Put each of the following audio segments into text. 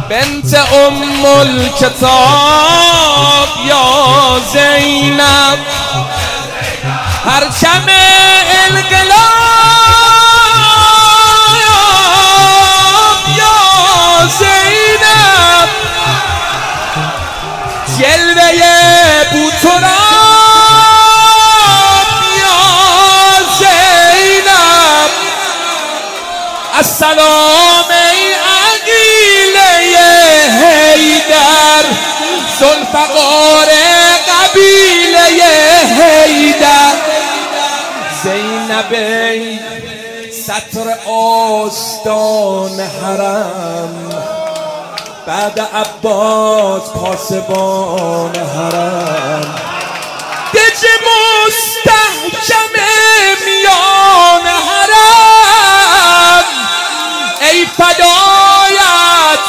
بنت ام الکتاب یا زینب، پرچم انقلاب یا زینب، جلوه بوتراب یا زینب. السلام ای عقیله حیدر، ذوالفقار قبیله حیدر. زینب ای سطر آستان حرم، بعد عباس پاسبان حرم. دج مستحکم میان حرم، ای فدایت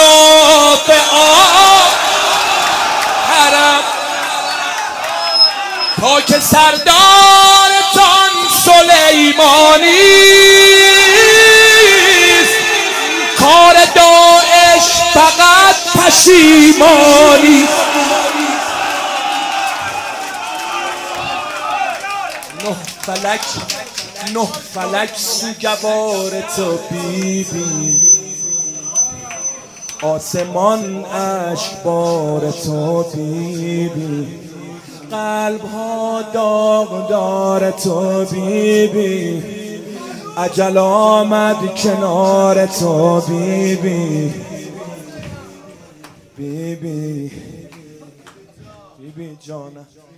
مدافعان حرم. تا که سردارتان سلیمانیست، کار داعش فقط پشیمانی. نه فلک سوگوار تو بیبی، آسمان اشکبار تو بیبی، قلب ها داغدار تو بیبی، اجل آمد کنار تو بیبی. بیبی بیبی جانم.